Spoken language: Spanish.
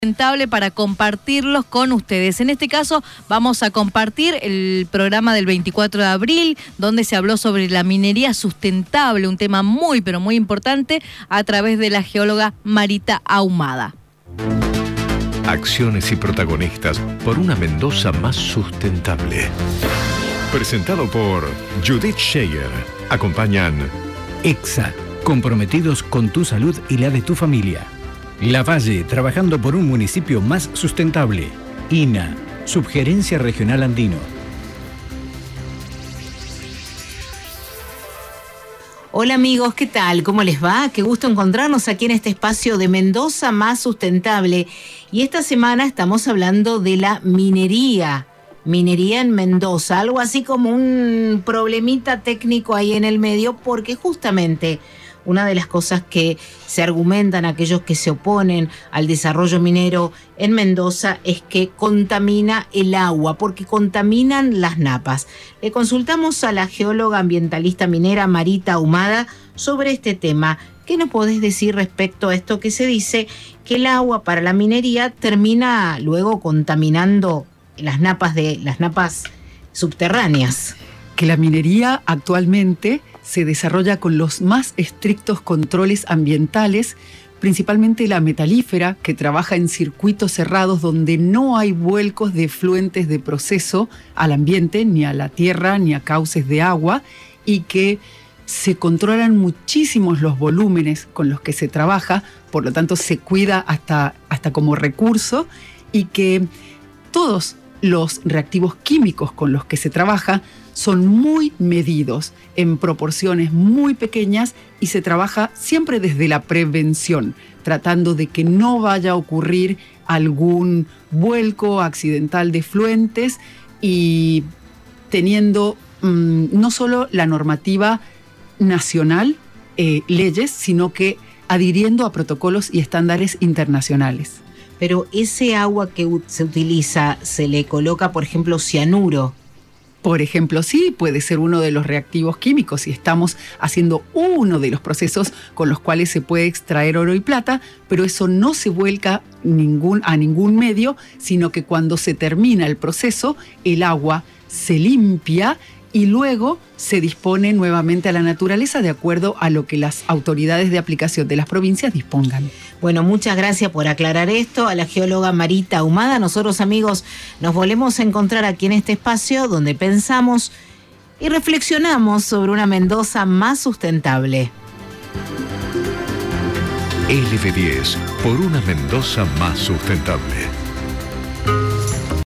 sustentable para compartirlos con ustedes. En este caso vamos a compartir el programa del 24 de abril, donde se habló sobre la minería sustentable, un tema muy pero muy importante, a través de la geóloga Marita Ahumada. Acciones y protagonistas por una Mendoza más sustentable. Presentado por Judith Scheyer. Acompañan EXA, comprometidos con tu salud y la de tu familia. Lavalle, trabajando por un municipio más sustentable. INA, Subgerencia Regional Andino. Hola amigos, ¿qué tal? ¿Cómo les va? Qué gusto encontrarnos aquí en este espacio de Mendoza más sustentable. Y esta semana estamos hablando de la minería. Minería en Mendoza, algo así como un problemita técnico ahí en el medio, porque justamente una de las cosas que se argumentan aquellos que se oponen al desarrollo minero en Mendoza es que contamina el agua, porque contaminan las napas. Le consultamos a la geóloga ambientalista minera Marita Ahumada sobre este tema. ¿Qué nos podés decir respecto a esto que se dice que el agua para la minería termina luego contaminando las napas subterráneas? Que la minería actualmente se desarrolla con los más estrictos controles ambientales, principalmente la metalífera, que trabaja en circuitos cerrados donde no hay vuelcos de efluentes de proceso al ambiente, ni a la tierra, ni a cauces de agua, y que se controlan muchísimos los volúmenes con los que se trabaja, por lo tanto se cuida hasta como recurso, y que todos los reactivos químicos con los que se trabaja son muy medidos en proporciones muy pequeñas y se trabaja siempre desde la prevención, tratando de que no vaya a ocurrir algún vuelco accidental de efluentes y teniendo no solo la normativa nacional, leyes, sino que adhiriendo a protocolos y estándares internacionales. Pero ese agua que se utiliza, ¿se le coloca, por ejemplo, cianuro? Por ejemplo, sí, puede ser uno de los reactivos químicos. Si estamos haciendo uno de los procesos con los cuales se puede extraer oro y plata, pero eso no se vuelca a ningún medio, sino que cuando se termina el proceso, el agua se limpia y luego se dispone nuevamente a la naturaleza de acuerdo a lo que las autoridades de aplicación de las provincias dispongan. Bueno, muchas gracias por aclarar esto a la geóloga Marita Ahumada. Nosotros, amigos, nos volvemos a encontrar aquí en este espacio donde pensamos y reflexionamos sobre una Mendoza más sustentable. LV10, por una Mendoza más sustentable.